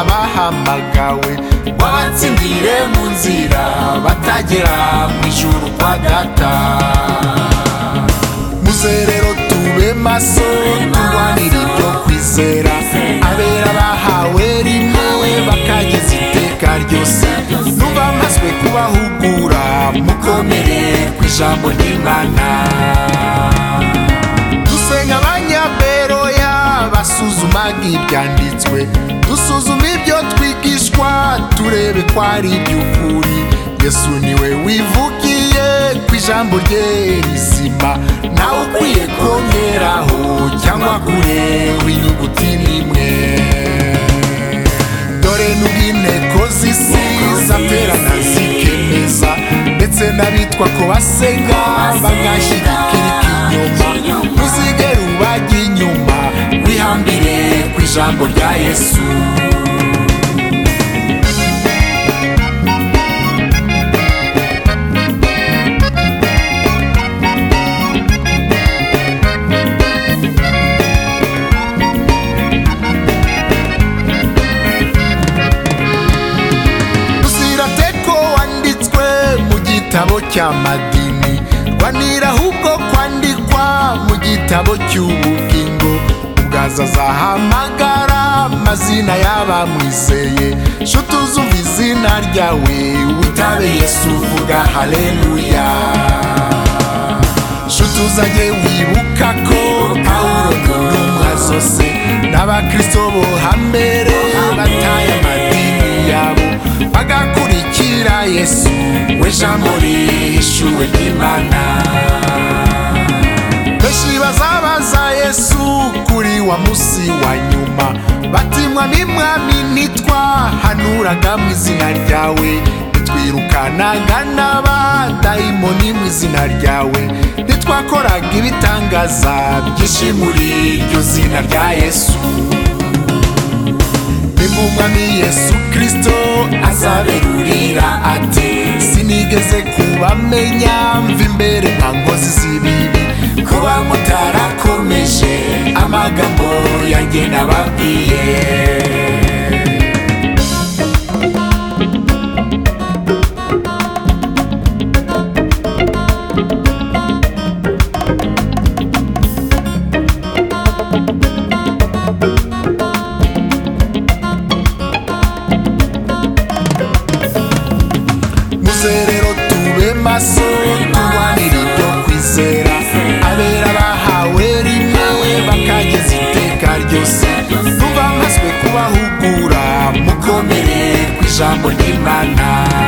abahamagawe wabatsindire mu nzira batagera mu ijuru kwa data. Muze rero tube maso turwanire ibyo kwizera, abera bahawe rimwe bakageza iteka ryose. Numva mpaswe kubahugura mukomere ku ijambo ry'Imana. Dusenga abanyaberoya basuzumaga ibyanditswe, dusuzuma ibyo twigishwa turebe ko ari iby'ukuri. Yesu niwe wivugiye ku ijambo rye rizima, nawe ukwiye kongeraho cyangwa kureho inyuguti n'imwe. Dore nubwo inteko z'isi zaterana zikemeza, ndetse n'abitwa ko basenga bagashyigikira ikinyoma, ntuzigere ubajya inyuma, wihambire ku ijambo rya Yesu. Igitabo cy'amadini rwanira ahubwo kwandikwa mu gitabo cy'ubugingo, ubwaza azahamagara amazina y'abamwizeye. Nshuti uzumva izina ryawe witabe Yesu, vuga haleluya. Nshuti uzajye wibuka ko Pawulo n'intumwa zose n'abakristo bo hambere bataye amadini yabo bagakurikira Yesu we jambo rishuwe ry'Imana. Benshi bazabaza Yesu kuri wa musi wa nyuma bati mwami mwami ntitwahanuraga mu izina ryawe, ntitwirukanaga n'abadayimoni mu izina ryawe, ntitwakoraga ibitangaza byinshi muri iryo zina rya Yesu. Umwami Yesu Kristo azaberurira ati sinigeze kubamenya mva imbere nka nkozi z'ibibi, kuba mutarakomeje amagambo yanjye nababwiye. Rero tube maso turwanire ibyo kwizera, abera bahawe rimwe bakageza iteka ryose. Numva mpaswe kubahugura mukomere ku ijambo ry'Imana.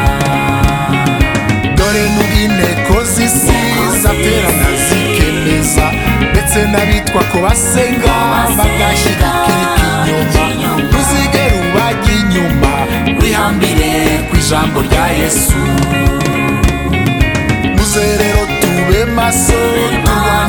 Dore nubwo inteko z'isi zaterana zikemeza, ndetse n'abitwa ko basenga bagashyigikira ikinyoma, ntuzigere ubajya inyuma, wihambire ku ijambo rya Yesu. Muze rero tube maso turwanire